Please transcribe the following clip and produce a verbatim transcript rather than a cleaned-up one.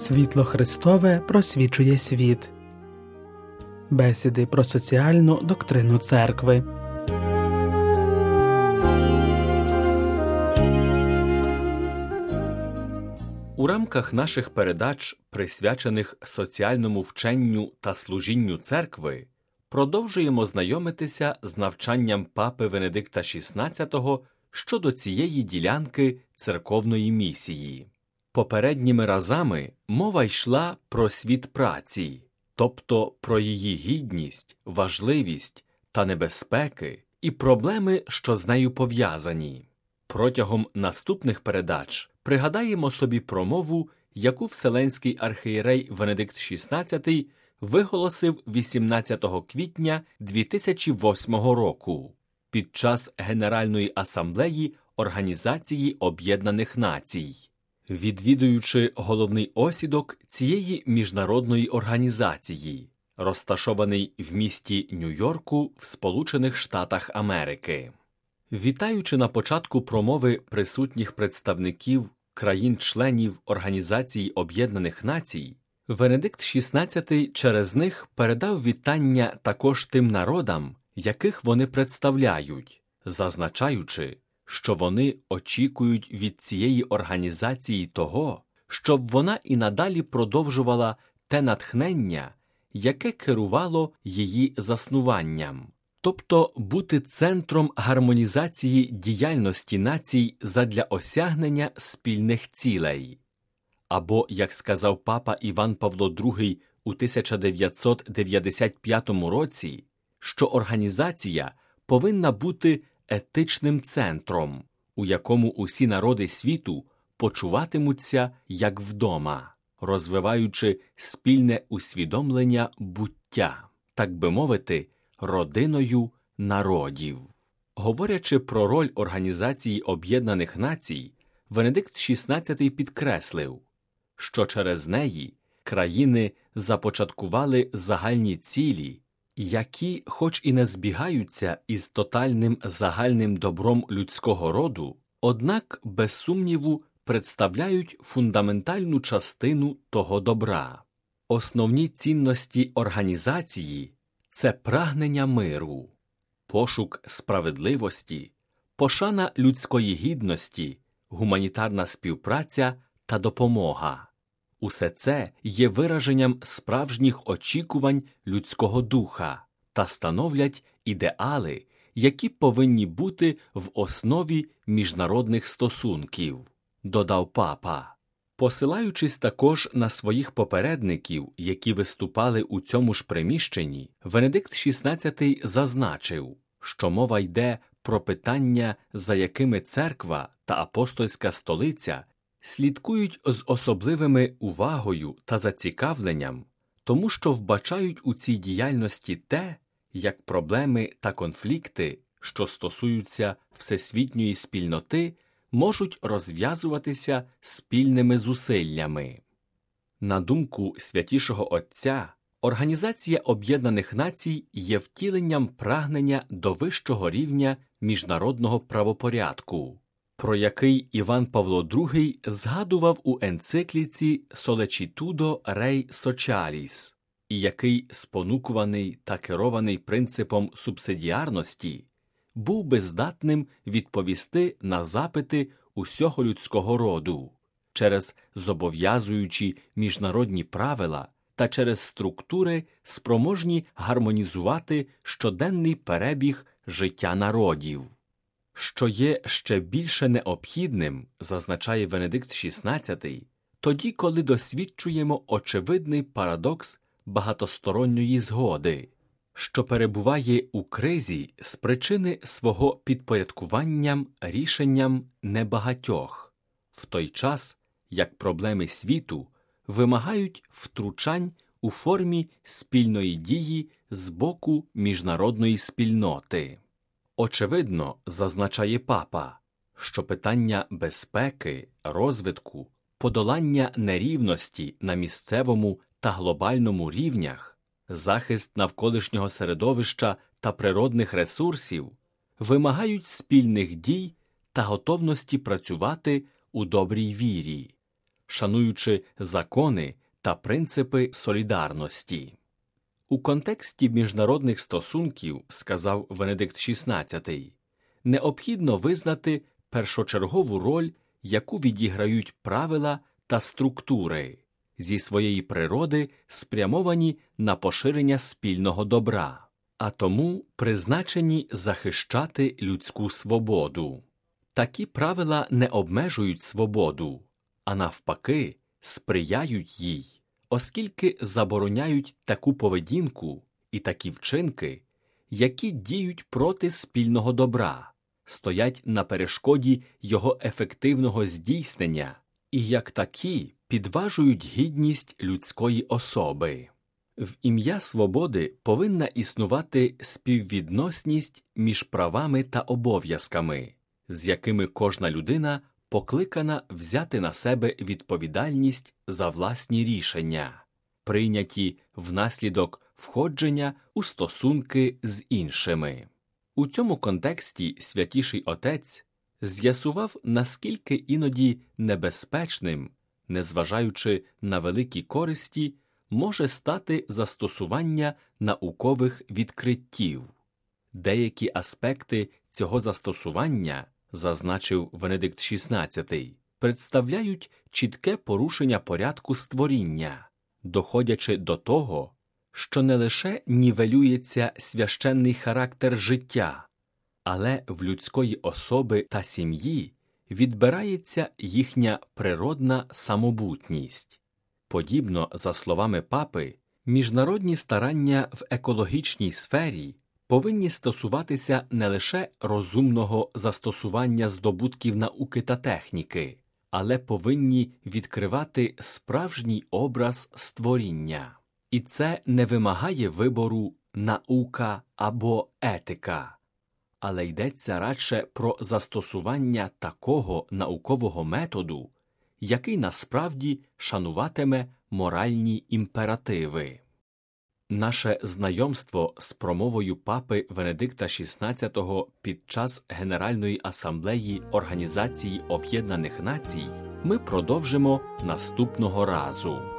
Світло Христове просвічує світ. Бесіди про соціальну доктрину церкви. У рамках наших передач, присвячених соціальному вченню та служінню церкви, продовжуємо знайомитися з навчанням папи Венедикта шістнадцятого щодо цієї ділянки церковної місії. Попередніми разами мова йшла про світ праці, тобто про її гідність, важливість та небезпеки і проблеми, що з нею пов'язані. Протягом наступних передач пригадаємо собі промову, яку Вселенський архієрей Венедикт шістнадцятий виголосив вісімнадцятого квітня дві тисячі восьмого року під час Генеральної асамблеї Організації Об'єднаних Націй, відвідуючи головний осідок цієї міжнародної організації, розташований в місті Нью-Йорку в Сполучених Штатах Америки. Вітаючи на початку промови присутніх представників країн-членів Організації Об'єднаних Націй, Венедикт шістнадцятий через них передав вітання також тим народам, яких вони представляють, зазначаючи, що вони очікують від цієї організації того, щоб вона і надалі продовжувала те натхнення, яке керувало її заснуванням, тобто бути центром гармонізації діяльності націй задля осягнення спільних цілей. Або, як сказав папа Іван Павло другий у тисяча дев'ятсот дев'яносто п'ятому році, що організація повинна бути етичним центром, у якому усі народи світу почуватимуться як вдома, розвиваючи спільне усвідомлення буття, так би мовити, родиною народів. Говорячи про роль Організації Об'єднаних Націй, Венедикт шістнадцятий підкреслив, що через неї країни започаткували загальні цілі, які, хоч і не збігаються із тотальним загальним добром людського роду, однак, без сумніву, представляють фундаментальну частину того добра. Основні цінності організації – це прагнення миру, пошук справедливості, пошана людської гідності, гуманітарна співпраця та допомога. Усе це є вираженням справжніх очікувань людського духа та становлять ідеали, які повинні бути в основі міжнародних стосунків, додав папа. Посилаючись також на своїх попередників, які виступали у цьому ж приміщенні, Венедикт шістнадцятий зазначив, що мова йде про питання, за якими церква та апостольська столиця слідкують з особливими увагою та зацікавленням, тому що вбачають у цій діяльності те, як проблеми та конфлікти, що стосуються всесвітньої спільноти, можуть розв'язуватися спільними зусиллями. На думку Святішого Отця, Організація Об'єднаних Націй є втіленням прагнення до вищого рівня міжнародного правопорядку, про який Іван Павло другий згадував у енцикліці «Solecitudo Rei Socialis», і який, спонукуваний та керований принципом субсидіарності, був би здатним відповісти на запити усього людського роду через зобов'язуючі міжнародні правила та через структури, спроможні гармонізувати щоденний перебіг життя народів. Що є ще більше необхідним, зазначає Венедикт шістнадцятий, тоді, коли досвідчуємо очевидний парадокс багатосторонньої згоди, що перебуває у кризі з причини свого підпорядкуванням рішенням небагатьох, в той час, як проблеми світу вимагають втручань у формі спільної дії з боку міжнародної спільноти. Очевидно, зазначає папа, що питання безпеки, розвитку, подолання нерівності на місцевому та глобальному рівнях, захист навколишнього середовища та природних ресурсів вимагають спільних дій та готовності працювати у добрій вірі, шануючи закони та принципи солідарності. У контексті міжнародних стосунків, сказав Венедикт шістнадцятий, необхідно визнати першочергову роль, яку відіграють правила та структури, зі своєї природи спрямовані на поширення спільного добра, а тому призначені захищати людську свободу. Такі правила не обмежують свободу, а навпаки сприяють їй, оскільки забороняють таку поведінку і такі вчинки, які діють проти спільного добра, стоять на перешкоді його ефективного здійснення і як такі підважують гідність людської особи. В ім'я свободи повинна існувати співвідносність між правами та обов'язками, з якими кожна людина покликана взяти на себе відповідальність за власні рішення, прийняті внаслідок входження у стосунки з іншими. У цьому контексті Святіший Отець з'ясував, наскільки іноді небезпечним, незважаючи на великі користі, може стати застосування наукових відкриттів. Деякі аспекти цього застосування, зазначив Венедикт шістнадцятий, представляють чітке порушення порядку створіння, доходячи до того, що не лише нівелюється священний характер життя, але в людської особи та сім'ї відбирається їхня природна самобутність. Подібно, за словами папи, міжнародні старання в екологічній сфері повинні стосуватися не лише розумного застосування здобутків науки та техніки, але повинні відкривати справжній образ створіння. І це не вимагає вибору наука або етика, але йдеться радше про застосування такого наукового методу, який насправді шануватиме моральні імперативи. Наше знайомство з промовою папи Венедикта шістнадцятого під час Генеральної асамблеї Організації Об'єднаних Націй ми продовжимо наступного разу.